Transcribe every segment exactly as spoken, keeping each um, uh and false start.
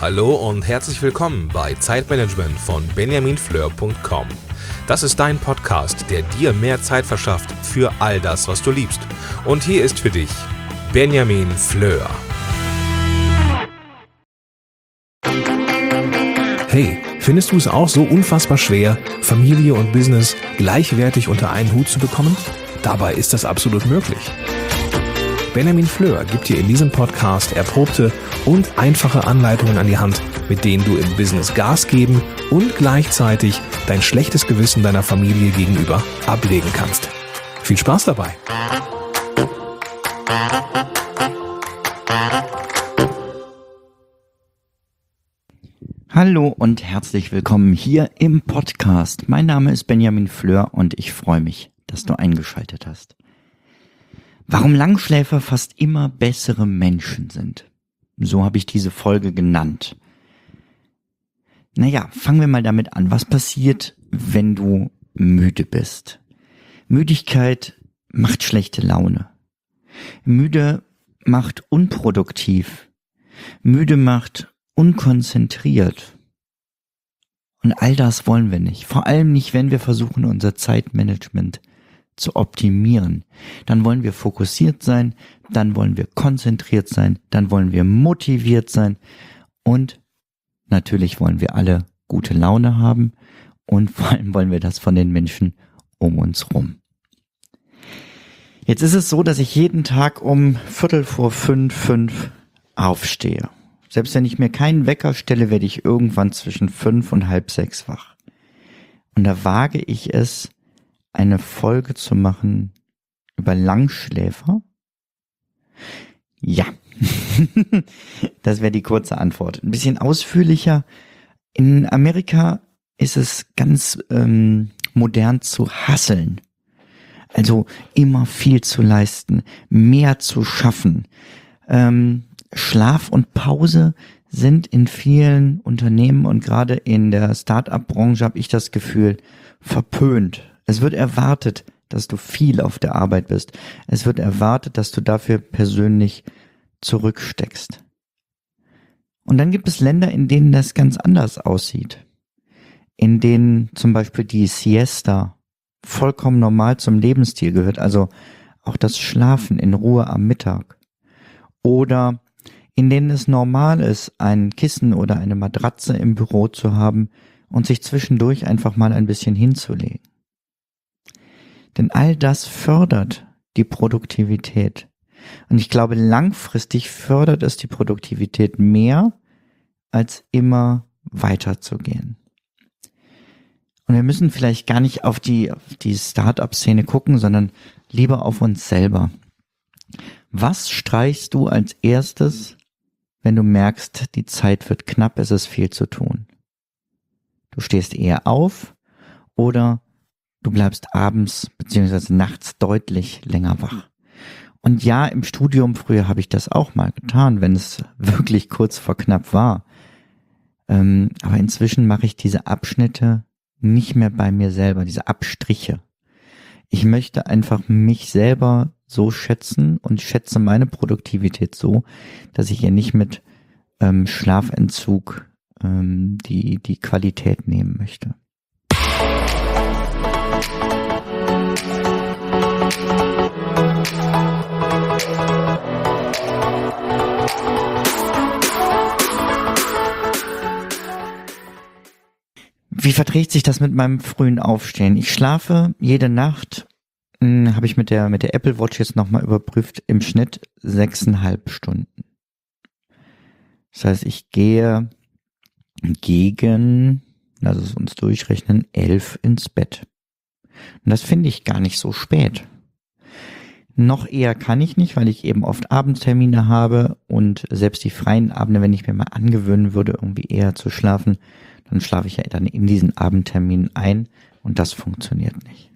Hallo und herzlich willkommen bei Zeitmanagement von benjamin fleur punkt com. Das ist dein Podcast, der dir mehr Zeit verschafft für all das, was du liebst. Und hier ist für dich Benjamin Fleur. Hey, findest du es auch so unfassbar schwer, Familie und Business gleichwertig unter einen Hut zu bekommen? Dabei ist das absolut möglich. Benjamin Fleur gibt dir in diesem Podcast erprobte und einfache Anleitungen an die Hand, mit denen du im Business Gas geben und gleichzeitig dein schlechtes Gewissen deiner Familie gegenüber ablegen kannst. Viel Spaß dabei! Hallo und herzlich willkommen hier im Podcast. Mein Name ist Benjamin Fleur und ich freue mich, dass du eingeschaltet hast. Warum Langschläfer fast immer bessere Menschen sind. So habe ich diese Folge genannt. Naja, fangen wir mal damit an. Was passiert, wenn du müde bist? Müdigkeit macht schlechte Laune. Müde macht unproduktiv. Müde macht unkonzentriert. Und all das wollen wir nicht. Vor allem nicht, wenn wir versuchen, unser Zeitmanagement zu optimieren. Dann wollen wir fokussiert sein, dann wollen wir konzentriert sein, dann wollen wir motiviert sein und natürlich wollen wir alle gute Laune haben und vor allem wollen wir das von den Menschen um uns rum. Jetzt ist es so, dass ich jeden Tag um Viertel vor fünf, fünf aufstehe. Selbst wenn ich mir keinen Wecker stelle, werde ich irgendwann zwischen fünf und halb sechs wach. Und da wage ich es, eine Folge zu machen über Langschläfer? Ja, das wäre die kurze Antwort. Ein bisschen ausführlicher. In Amerika ist es ganz ähm, modern zu hustlen. Also immer viel zu leisten, mehr zu schaffen. Ähm, Schlaf und Pause sind in vielen Unternehmen und gerade in der Start-up-Branche habe ich das Gefühl, verpönt. Es wird erwartet, dass du viel auf der Arbeit bist. Es wird erwartet, dass du dafür persönlich zurücksteckst. Und dann gibt es Länder, in denen das ganz anders aussieht. In denen zum Beispiel die Siesta vollkommen normal zum Lebensstil gehört. Also auch das Schlafen in Ruhe am Mittag. Oder in denen es normal ist, ein Kissen oder eine Matratze im Büro zu haben und sich zwischendurch einfach mal ein bisschen hinzulegen. Denn all das fördert die Produktivität. Und ich glaube, langfristig fördert es die Produktivität mehr, als immer weiterzugehen. Und wir müssen vielleicht gar nicht auf die, auf die Start-up-Szene gucken, sondern lieber auf uns selber. Was streichst du als erstes, wenn du merkst, die Zeit wird knapp, es ist viel zu tun? Du stehst eher auf oder du bleibst abends bzw. nachts deutlich länger wach. Und ja, im Studium früher habe ich das auch mal getan, wenn es wirklich kurz vor knapp war. Ähm, aber inzwischen mache ich diese Abschnitte nicht mehr bei mir selber, diese Abstriche. Ich möchte einfach mich selber so schätzen und schätze meine Produktivität so, dass ich ihr nicht mit ähm, Schlafentzug ähm, die, die Qualität nehmen möchte. Wie verträgt sich das mit meinem frühen Aufstehen? Ich schlafe jede Nacht, hm, habe ich mit der mit der Apple Watch jetzt nochmal überprüft, im Schnitt sechseinhalb Stunden. Das heißt, ich gehe gegen, lass es uns durchrechnen, elf ins Bett. Und das finde ich gar nicht so spät. Noch eher kann ich nicht, weil ich eben oft Abendtermine habe und selbst die freien Abende, wenn ich mir mal angewöhnen würde, irgendwie eher zu schlafen, dann schlafe ich ja dann in diesen Abendterminen ein und das funktioniert nicht.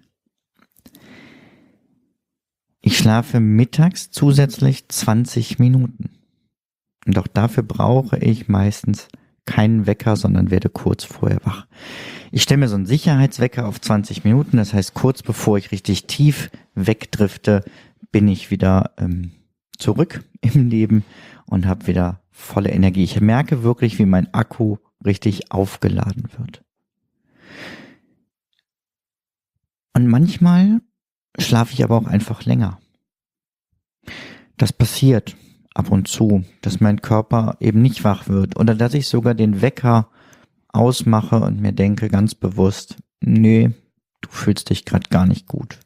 Ich schlafe mittags zusätzlich zwanzig Minuten. Und auch dafür brauche ich meistens keinen Wecker, sondern werde kurz vorher wach. Ich stelle mir so einen Sicherheitswecker auf zwanzig Minuten, das heißt, kurz bevor ich richtig tief wegdrifte, bin ich wieder ähm, zurück im Leben und habe wieder volle Energie. Ich merke wirklich, wie mein Akku richtig aufgeladen wird. Und manchmal schlafe ich aber auch einfach länger. Das passiert ab und zu, dass mein Körper eben nicht wach wird oder dass ich sogar den Wecker ausmache und mir denke ganz bewusst, nee, du fühlst dich gerade gar nicht gut.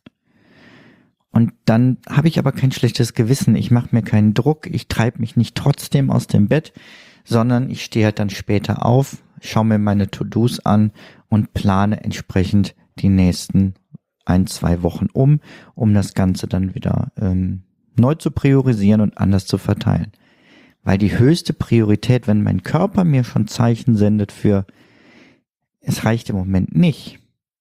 Und dann habe ich aber kein schlechtes Gewissen, ich mache mir keinen Druck, ich treibe mich nicht trotzdem aus dem Bett, sondern ich stehe halt dann später auf, schaue mir meine To-Dos an und plane entsprechend die nächsten ein, zwei Wochen um, um das Ganze dann wieder ähm, neu zu priorisieren und anders zu verteilen. Weil die höchste Priorität, wenn mein Körper mir schon Zeichen sendet für, es reicht im Moment nicht,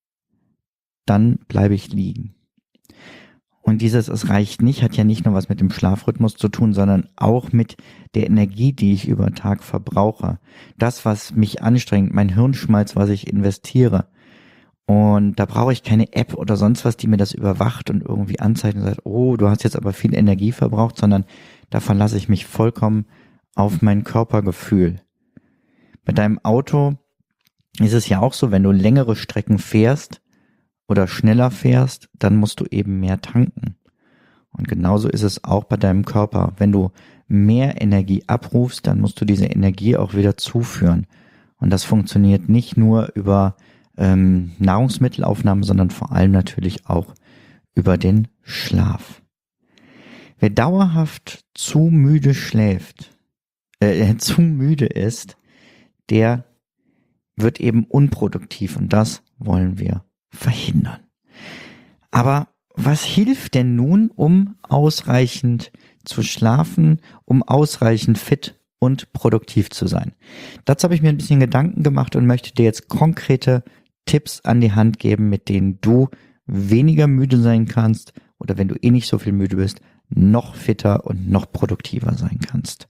dann bleibe ich liegen. Und dieses es reicht nicht hat ja nicht nur was mit dem Schlafrhythmus zu tun, sondern auch mit der Energie, die ich über Tag verbrauche. Das, was mich anstrengt, mein Hirnschmalz, was ich investiere. Und da brauche ich keine App oder sonst was, die mir das überwacht und irgendwie anzeigt und sagt, oh, du hast jetzt aber viel Energie verbraucht, sondern da verlasse ich mich vollkommen auf mein Körpergefühl. Bei deinem Auto ist es ja auch so, wenn du längere Strecken fährst oder schneller fährst, dann musst du eben mehr tanken. Und genauso ist es auch bei deinem Körper. Wenn du mehr Energie abrufst, dann musst du diese Energie auch wieder zuführen. Und das funktioniert nicht nur über ähm, Nahrungsmittelaufnahme, sondern vor allem natürlich auch über den Schlaf. Wer dauerhaft zu müde schläft, äh, zu müde ist, der wird eben unproduktiv und das wollen wir verhindern. Aber was hilft denn nun, um ausreichend zu schlafen, um ausreichend fit und produktiv zu sein? Dazu habe ich mir ein bisschen Gedanken gemacht und möchte dir jetzt konkrete Tipps an die Hand geben, mit denen du weniger müde sein kannst oder wenn du eh nicht so viel müde bist, noch fitter und noch produktiver sein kannst.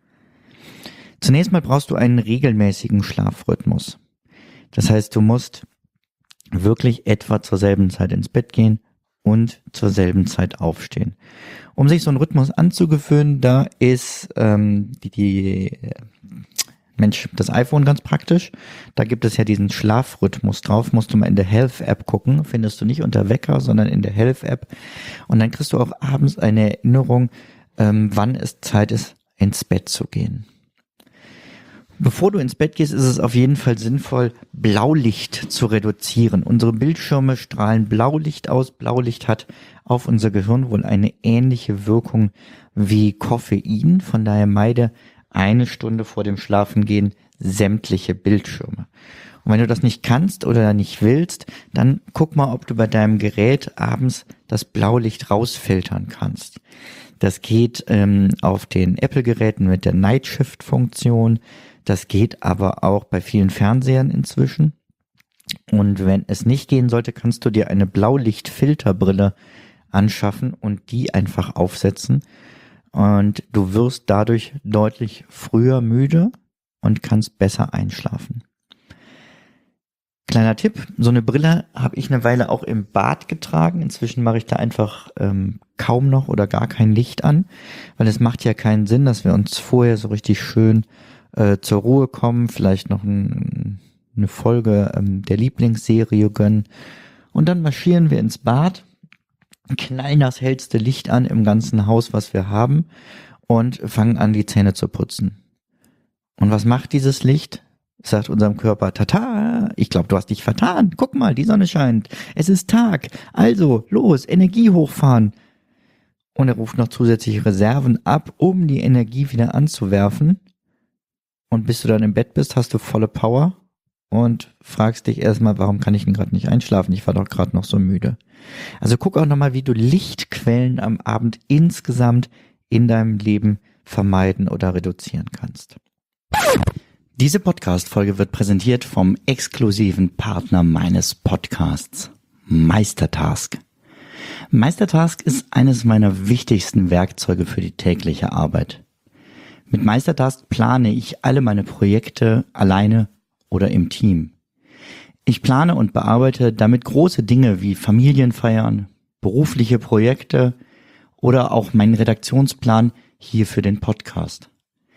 Zunächst mal brauchst du einen regelmäßigen Schlafrhythmus. Das heißt, du musst wirklich etwa zur selben Zeit ins Bett gehen und zur selben Zeit aufstehen. Um sich so einen Rhythmus anzugewöhnen, da ist ähm, die, die Mensch, das iPhone ganz praktisch. Da gibt es ja diesen Schlafrhythmus drauf. Musst du mal in der Health-App gucken. Findest du nicht unter Wecker, sondern in der Health-App. Und dann kriegst du auch abends eine Erinnerung, ähm, wann es Zeit ist, ins Bett zu gehen. Bevor du ins Bett gehst, ist es auf jeden Fall sinnvoll, Blaulicht zu reduzieren. Unsere Bildschirme strahlen Blaulicht aus. Blaulicht hat auf unser Gehirn wohl eine ähnliche Wirkung wie Koffein. Von daher meide eine Stunde vor dem Schlafengehen sämtliche Bildschirme. Und wenn du das nicht kannst oder nicht willst, dann guck mal, ob du bei deinem Gerät abends das Blaulicht rausfiltern kannst. Das geht ähm, auf den Apple-Geräten mit der Night Shift-Funktion. Das geht aber auch bei vielen Fernsehern inzwischen. Und wenn es nicht gehen sollte, kannst du dir eine Blaulichtfilterbrille anschaffen und die einfach aufsetzen. Und du wirst dadurch deutlich früher müde und kannst besser einschlafen. Kleiner Tipp, so eine Brille habe ich eine Weile auch im Bad getragen. Inzwischen mache ich da einfach ähm, kaum noch oder gar kein Licht an, weil es macht ja keinen Sinn, dass wir uns vorher so richtig schön äh, zur Ruhe kommen, vielleicht noch ein, eine Folge ähm, der Lieblingsserie gönnen und dann marschieren wir ins Bad, knallen das hellste Licht an im ganzen Haus, was wir haben und fangen an, die Zähne zu putzen. Und was macht dieses Licht? Sagt unserem Körper, tata, ich glaube, du hast dich vertan. Guck mal, die Sonne scheint. Es ist Tag. Also, los, Energie hochfahren. Und er ruft noch zusätzliche Reserven ab, um die Energie wieder anzuwerfen. Und bis du dann im Bett bist, hast du volle Power und fragst dich erstmal, warum kann ich denn gerade nicht einschlafen? Ich war doch gerade noch so müde. Also guck auch nochmal, wie du Lichtquellen am Abend insgesamt in deinem Leben vermeiden oder reduzieren kannst. Diese Podcast-Folge wird präsentiert vom exklusiven Partner meines Podcasts, Meistertask. Meistertask ist eines meiner wichtigsten Werkzeuge für die tägliche Arbeit. Mit Meistertask plane ich alle meine Projekte alleine oder im Team. Ich plane und bearbeite damit große Dinge wie Familienfeiern, berufliche Projekte oder auch meinen Redaktionsplan hier für den Podcast.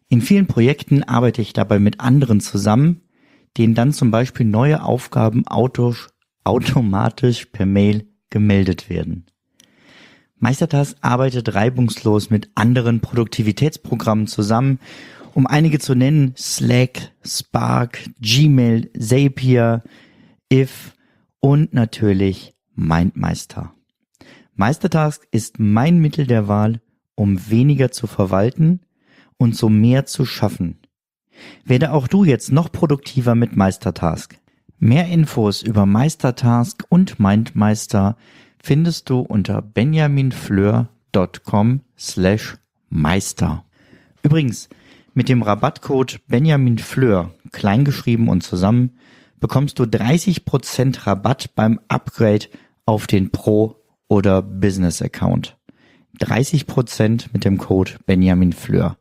In vielen Projekten arbeite ich dabei mit anderen zusammen, denen dann zum Beispiel neue Aufgaben autos, automatisch per Mail gemeldet werden. Meistertask arbeitet reibungslos mit anderen Produktivitätsprogrammen zusammen, um einige zu nennen: Slack, Spark, Gmail, Zapier, If und natürlich MindMeister. Meistertask ist mein Mittel der Wahl, um weniger zu verwalten und so mehr zu schaffen. Werde auch du jetzt noch produktiver mit Meistertask. Mehr Infos über Meistertask und MindMeister findest du unter benjaminfleur.com slash meister. Übrigens, mit dem Rabattcode benjaminfleur, kleingeschrieben und zusammen, bekommst du dreißig Prozent Rabatt beim Upgrade auf den Pro- oder Business-Account. dreißig Prozent mit dem Code benjaminfleur.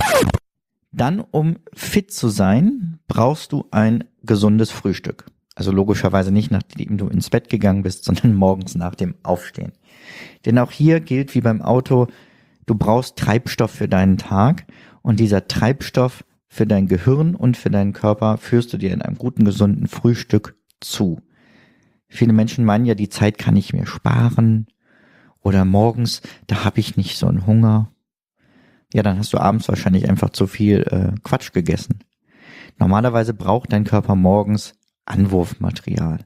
Dann, um fit zu sein, brauchst du ein gesundes Frühstück. Also logischerweise nicht, nachdem du ins Bett gegangen bist, sondern morgens nach dem Aufstehen. Denn auch hier gilt wie beim Auto, du brauchst Treibstoff für deinen Tag und dieser Treibstoff für dein Gehirn und für deinen Körper führst du dir in einem guten, gesunden Frühstück zu. Viele Menschen meinen ja, die Zeit kann ich mir sparen oder morgens, da habe ich nicht so einen Hunger. Ja, dann hast du abends wahrscheinlich einfach zu viel äh, Quatsch gegessen. Normalerweise braucht dein Körper morgens Anwurfmaterial.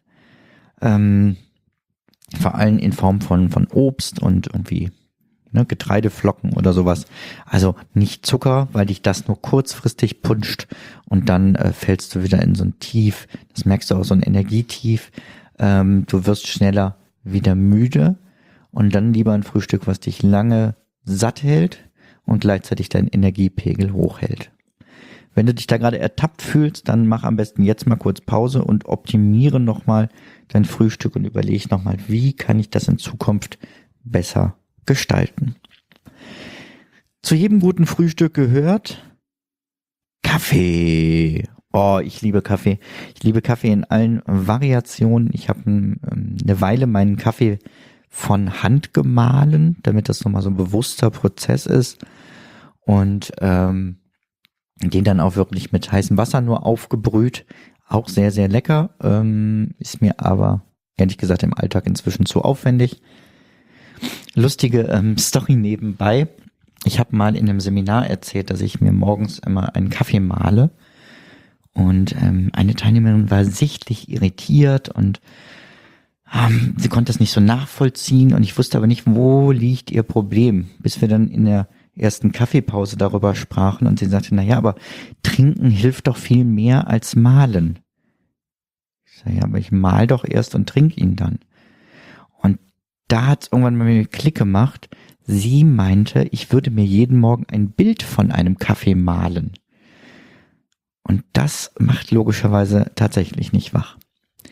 Ähm, vor allem in Form von, von Obst und irgendwie ne, Getreideflocken oder sowas. Also nicht Zucker, weil dich das nur kurzfristig punscht und dann äh, fällst du wieder in so ein Tief. Das merkst du auch, so ein Energietief. Ähm, du wirst schneller wieder müde und dann lieber ein Frühstück, was dich lange satt hält und gleichzeitig deinen Energiepegel hochhält. Wenn du dich da gerade ertappt fühlst, dann mach am besten jetzt mal kurz Pause und optimiere nochmal dein Frühstück und überlege nochmal, wie kann ich das in Zukunft besser gestalten. Zu jedem guten Frühstück gehört Kaffee. Oh, ich liebe Kaffee. Ich liebe Kaffee in allen Variationen. Ich habe eine Weile meinen Kaffee von Hand gemahlen, damit das nochmal so ein bewusster Prozess ist und ähm, den dann auch wirklich mit heißem Wasser nur aufgebrüht. Auch sehr, sehr lecker, ähm, ist mir aber ehrlich gesagt im Alltag inzwischen zu aufwendig. Lustige ähm, Story nebenbei. Ich habe mal in einem Seminar erzählt, dass ich mir morgens immer einen Kaffee mahle und ähm, eine Teilnehmerin war sichtlich irritiert und ähm, sie konnte das nicht so nachvollziehen und ich wusste aber nicht, wo liegt ihr Problem, bis wir dann in der ersten Kaffeepause darüber sprachen und sie sagte, naja, aber trinken hilft doch viel mehr als malen. Ich sage, ja, aber ich mal doch erst und trinke ihn dann. Und da hat es irgendwann mal mir Klick gemacht. Sie meinte, ich würde mir jeden Morgen ein Bild von einem Kaffee malen. Und das macht logischerweise tatsächlich nicht wach.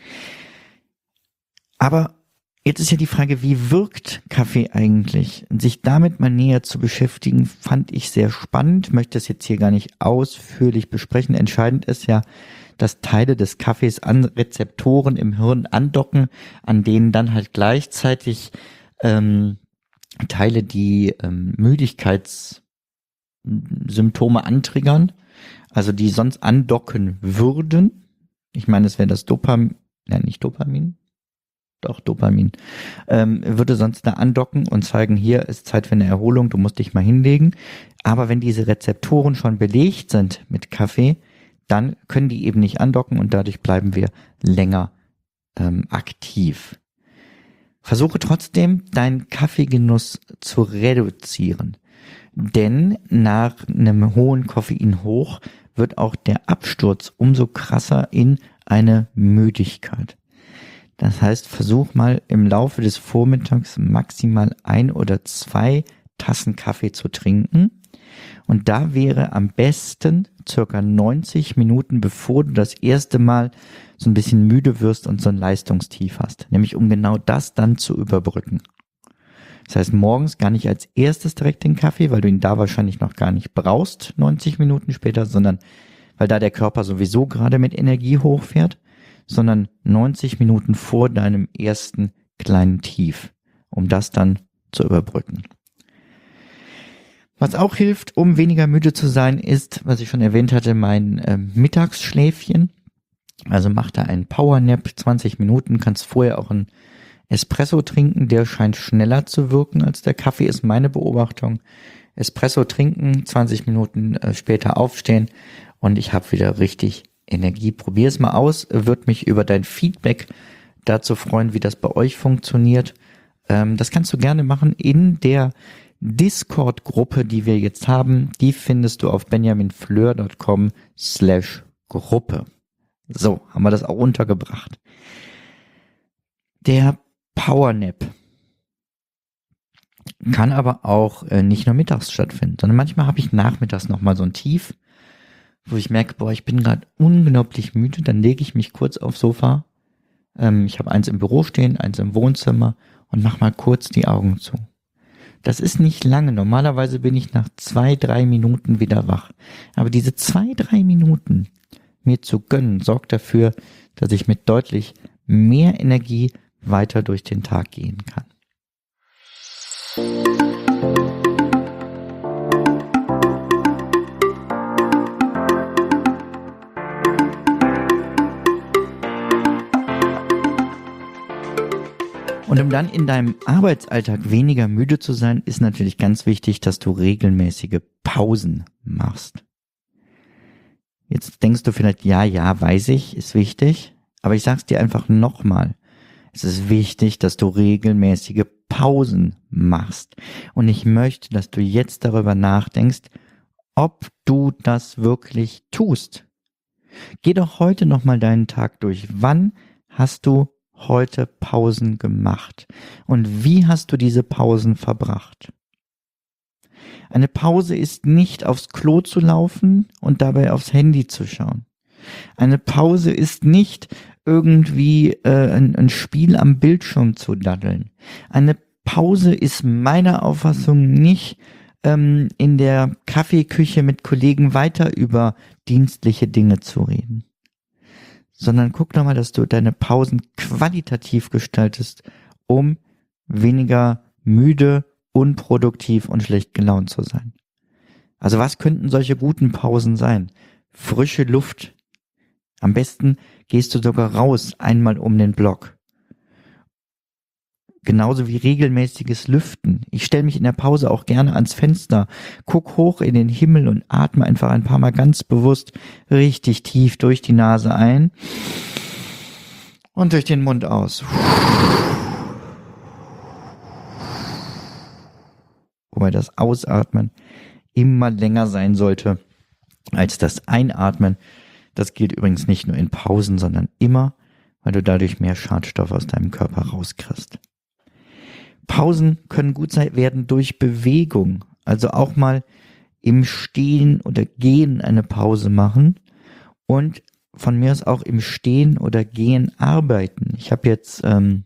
Aber jetzt ist ja die Frage, wie wirkt Kaffee eigentlich? Und sich damit mal näher zu beschäftigen, fand ich sehr spannend. Möchte es jetzt hier gar nicht ausführlich besprechen. Entscheidend ist ja, dass Teile des Kaffees an Rezeptoren im Hirn andocken, an denen dann halt gleichzeitig ähm, Teile, die ähm, Müdigkeitssymptome antriggern, also die sonst andocken würden. Ich meine, es wäre das Dopamin, nein, nicht Dopamin, doch Dopamin, ähm, würde sonst da andocken und zeigen, hier ist Zeit für eine Erholung, du musst dich mal hinlegen. Aber wenn diese Rezeptoren schon belegt sind mit Kaffee, dann können die eben nicht andocken und dadurch bleiben wir länger ähm, aktiv. Versuche trotzdem, deinen Kaffeegenuss zu reduzieren. Denn nach einem hohen Koffeinhoch wird auch der Absturz umso krasser in eine Müdigkeit. Das heißt, versuch mal im Laufe des Vormittags maximal ein oder zwei Tassen Kaffee zu trinken. Und da wäre am besten circa neunzig Minuten, bevor du das erste Mal so ein bisschen müde wirst und so ein Leistungstief hast. Nämlich um genau das dann zu überbrücken. Das heißt, morgens gar nicht als erstes direkt den Kaffee, weil du ihn da wahrscheinlich noch gar nicht brauchst, neunzig Minuten später, sondern weil da der Körper sowieso gerade mit Energie hochfährt, sondern neunzig Minuten vor deinem ersten kleinen Tief, um das dann zu überbrücken. Was auch hilft, um weniger müde zu sein, ist, was ich schon erwähnt hatte, mein äh, Mittagsschläfchen. Also mach da einen Powernap, zwanzig Minuten, kannst vorher auch einen Espresso trinken, der scheint schneller zu wirken als der Kaffee, ist meine Beobachtung. Espresso trinken, zwanzig Minuten äh, später aufstehen und ich habe wieder richtig Energie. Probier es mal aus, würde mich über dein Feedback dazu freuen, wie das bei euch funktioniert. Ähm, das kannst du gerne machen in der Discord-Gruppe, die wir jetzt haben. Die findest du auf benjaminfleur punkt com slash Gruppe. So, haben wir das auch untergebracht. Der Powernap kann aber auch äh, nicht nur mittags stattfinden, sondern manchmal habe ich nachmittags nochmal so ein Tief, wo ich merke, boah, ich bin gerade unglaublich müde, dann lege ich mich kurz aufs Sofa. Ähm, ich habe eins im Büro stehen, eins im Wohnzimmer und mach mal kurz die Augen zu. Das ist nicht lange. Normalerweise bin ich nach zwei, drei Minuten wieder wach. Aber diese zwei, drei Minuten mir zu gönnen, sorgt dafür, dass ich mit deutlich mehr Energie weiter durch den Tag gehen kann. Und um dann in deinem Arbeitsalltag weniger müde zu sein, ist natürlich ganz wichtig, dass du regelmäßige Pausen machst. Jetzt denkst du vielleicht, ja, ja, weiß ich, ist wichtig, aber ich sag's dir einfach nochmal. Es ist wichtig, dass du regelmäßige Pausen machst. Und ich möchte, dass du jetzt darüber nachdenkst, ob du das wirklich tust. Geh doch heute nochmal deinen Tag durch. Wann hast du heute Pausen gemacht? Und wie hast du diese Pausen verbracht? Eine Pause ist nicht aufs Klo zu laufen und dabei aufs Handy zu schauen. Eine Pause ist nicht irgendwie äh, ein, ein Spiel am Bildschirm zu daddeln. Eine Pause ist meiner Auffassung nicht ähm, in der Kaffeeküche mit Kollegen weiter über dienstliche Dinge zu reden. Sondern guck doch mal, dass du deine Pausen qualitativ gestaltest, um weniger müde, unproduktiv und schlecht gelaunt zu sein. Also was könnten solche guten Pausen sein? Frische Luft. Am besten gehst du sogar raus, einmal um den Block. Genauso wie regelmäßiges Lüften. Ich stelle mich in der Pause auch gerne ans Fenster, guck hoch in den Himmel und atme einfach ein paar Mal ganz bewusst richtig tief durch die Nase ein und durch den Mund aus. Wobei das Ausatmen immer länger sein sollte als das Einatmen. Das gilt übrigens nicht nur in Pausen, sondern immer, weil du dadurch mehr Schadstoffe aus deinem Körper rauskriegst. Pausen können gut sein, werden durch Bewegung, also auch mal im Stehen oder Gehen eine Pause machen und von mir aus auch im Stehen oder Gehen arbeiten. Ich habe jetzt ähm,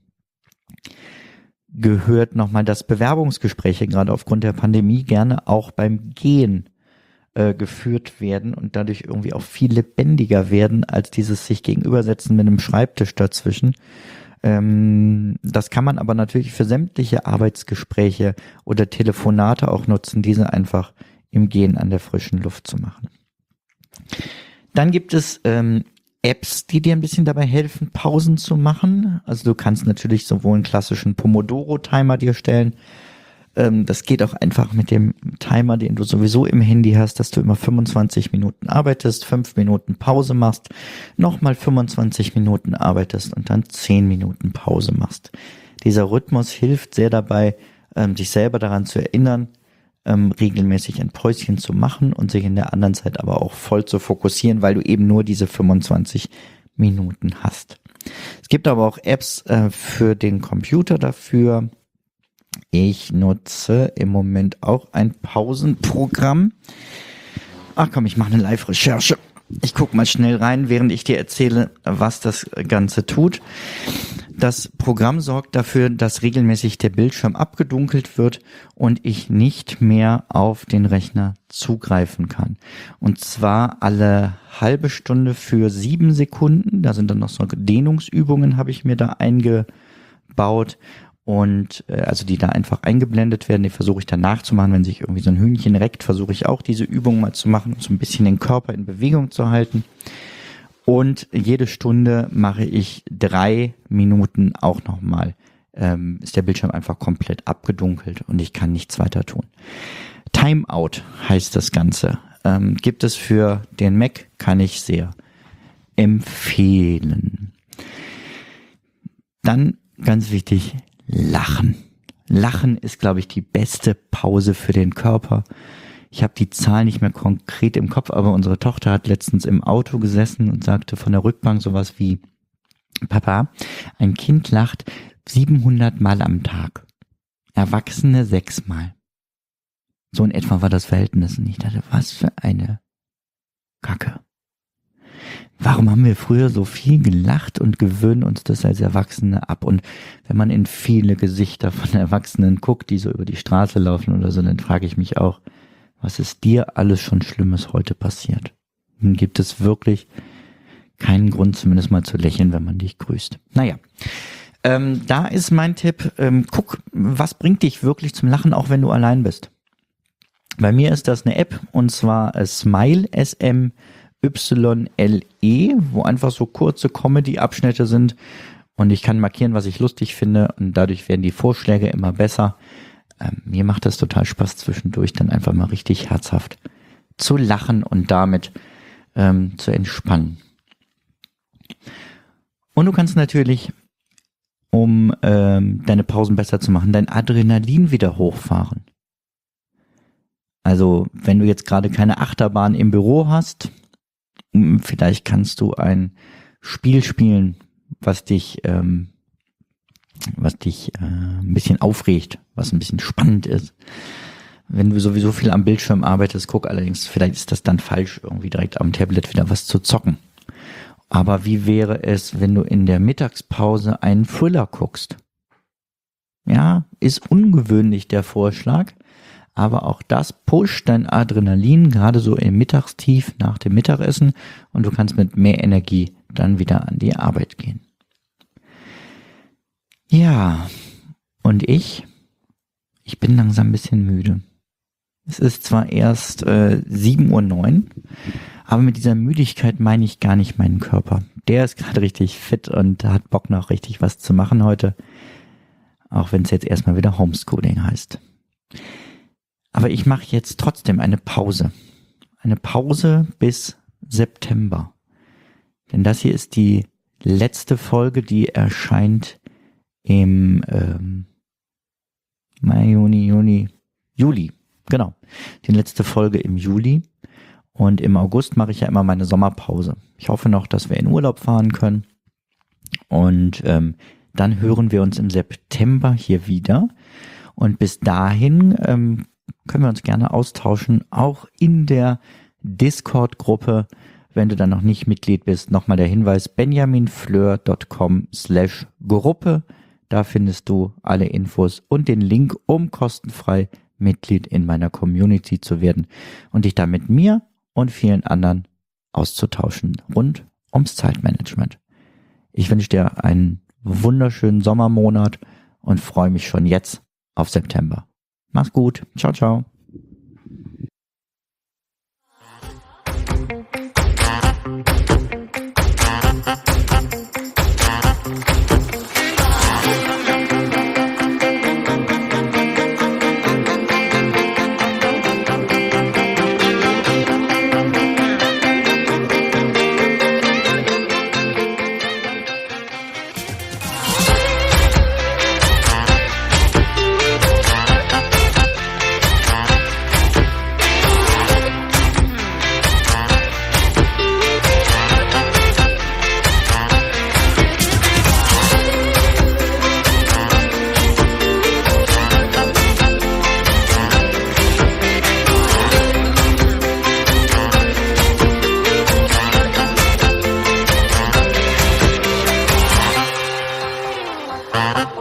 gehört nochmal, dass Bewerbungsgespräche gerade aufgrund der Pandemie gerne auch beim Gehen äh, geführt werden und dadurch irgendwie auch viel lebendiger werden als dieses sich gegenübersetzen mit einem Schreibtisch dazwischen. Ähm, das kann man aber natürlich für sämtliche Arbeitsgespräche oder Telefonate auch nutzen, diese einfach im Gehen an der frischen Luft zu machen. Dann gibt es ähm, Apps, die dir ein bisschen dabei helfen, Pausen zu machen. Also du kannst natürlich sowohl einen klassischen Pomodoro-Timer dir stellen. Ähm, das geht auch einfach mit dem Timer, den du sowieso im Handy hast, dass du immer fünfundzwanzig Minuten arbeitest, fünf Minuten Pause machst, nochmal fünfundzwanzig Minuten arbeitest und dann zehn Minuten Pause machst. Dieser Rhythmus hilft sehr dabei, ähm, sich selber daran zu erinnern, ähm, regelmäßig ein Päuschen zu machen und sich in der anderen Zeit aber auch voll zu fokussieren, weil du eben nur diese fünfundzwanzig Minuten hast. Es gibt aber auch Apps äh, für den Computer dafür. Ich nutze im Moment auch ein Pausenprogramm. Ach komm, ich mache eine Live-Recherche. Ich gucke mal schnell rein, während ich dir erzähle, was das Ganze tut. Das Programm sorgt dafür, dass regelmäßig der Bildschirm abgedunkelt wird und ich nicht mehr auf den Rechner zugreifen kann. Und zwar alle halbe Stunde für sieben Sekunden. Da sind dann noch so Dehnungsübungen, habe ich mir da eingebaut. und äh, also die da einfach eingeblendet werden, die versuche ich dann nachzumachen. Wenn sich irgendwie so ein Hühnchen reckt, versuche ich auch diese Übung mal zu machen, um so ein bisschen den Körper in Bewegung zu halten. Und jede Stunde mache ich drei Minuten auch nochmal. Ähm, ist der Bildschirm einfach komplett abgedunkelt und ich kann nichts weiter tun. Timeout heißt das Ganze. Ähm, gibt es für den Mac, kann ich sehr empfehlen. Dann ganz wichtig, Lachen. Lachen ist, glaube ich, die beste Pause für den Körper. Ich habe die Zahl nicht mehr konkret im Kopf, aber unsere Tochter hat letztens im Auto gesessen und sagte von der Rückbank sowas wie, Papa, ein Kind lacht siebenhundert Mal am Tag, Erwachsene sechs Mal. So in etwa war das Verhältnis und ich dachte, was für eine Kacke. Warum haben wir früher so viel gelacht und gewöhnen uns das als Erwachsene ab? Und wenn man in viele Gesichter von Erwachsenen guckt, die so über die Straße laufen oder so, dann frage ich mich auch, was ist dir alles schon Schlimmes heute passiert? Dann gibt es wirklich keinen Grund, zumindest mal zu lächeln, wenn man dich grüßt. Naja, ähm, da ist mein Tipp, ähm, guck, was bringt dich wirklich zum Lachen, auch wenn du allein bist? Bei mir ist das eine App und zwar äh, Smile, S M Y L E, wo einfach so kurze Comedy-Abschnitte sind und ich kann markieren, was ich lustig finde und dadurch werden die Vorschläge immer besser. Ähm, mir macht das total Spaß zwischendurch, dann einfach mal richtig herzhaft zu lachen und damit ähm, zu entspannen. Und du kannst natürlich, um ähm, deine Pausen besser zu machen, dein Adrenalin wieder hochfahren. Also wenn du jetzt gerade keine Achterbahn im Büro hast, vielleicht kannst du ein Spiel spielen, was dich, ähm, was dich äh, ein bisschen aufregt, was ein bisschen spannend ist. Wenn du sowieso viel am Bildschirm arbeitest, guck allerdings, vielleicht ist das dann falsch, irgendwie direkt am Tablet wieder was zu zocken. Aber wie wäre es, wenn du in der Mittagspause einen Thriller guckst? Ja, ist ungewöhnlich der Vorschlag, aber auch das pusht dein Adrenalin, gerade so im Mittagstief nach dem Mittagessen und du kannst mit mehr Energie dann wieder an die Arbeit gehen. Ja, und ich, ich bin langsam ein bisschen müde. Es ist zwar erst äh, sieben Uhr neun, aber mit dieser Müdigkeit meine ich gar nicht meinen Körper. Der ist gerade richtig fit und hat Bock noch richtig was zu machen heute, auch wenn es jetzt erstmal wieder Homeschooling heißt. Aber ich mache jetzt trotzdem eine Pause. Eine Pause bis September. Denn das hier ist die letzte Folge, die erscheint im ähm, Mai, Juni, Juni, Juli. Genau. Die letzte Folge im Juli. Und im August mache ich ja immer meine Sommerpause. Ich hoffe noch, dass wir in Urlaub fahren können. Und ähm, dann hören wir uns im September hier wieder. Und bis dahin ähm, können wir uns gerne austauschen, auch in der Discord-Gruppe. Wenn du dann noch nicht Mitglied bist, nochmal der Hinweis, benjaminfleur.com slash Gruppe. Da findest du alle Infos und den Link, um kostenfrei Mitglied in meiner Community zu werden und dich da mit mir und vielen anderen auszutauschen rund ums Zeitmanagement. Ich wünsche dir einen wunderschönen Sommermonat und freue mich schon jetzt auf September. Mach's gut. Ciao, ciao. Bye.